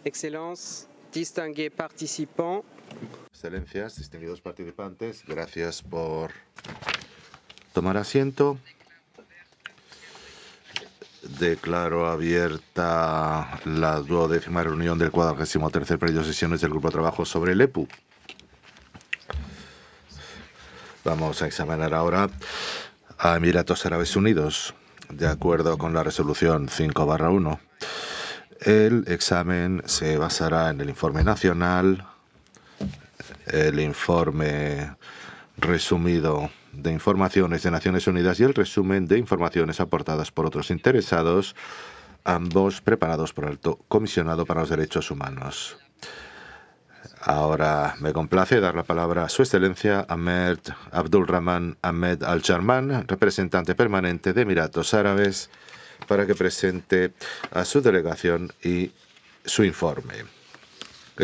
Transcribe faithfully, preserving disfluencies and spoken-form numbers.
Excellences, distingués participants. Excelencias, distinguidos participantes, gracias por tomar asiento. Declaro abierta la duodécima reunión del cuadragésimo tercer periodo de sesiones del Grupo de Trabajo sobre el E P U. Vamos a examinar ahora a Emiratos Árabes Unidos, de acuerdo con la resolución cinco barra uno. El examen se basará en el informe nacional, el informe resumido de informaciones de Naciones Unidas y el resumen de informaciones aportadas por otros interesados, ambos preparados por el Alto Comisionado para los Derechos Humanos. Ahora me complace dar la palabra a Su Excelencia Ahmed Abdulrahman Ahmed Al-Jarman, representante permanente de Emiratos Árabes, para que presente a su delegación y su informe.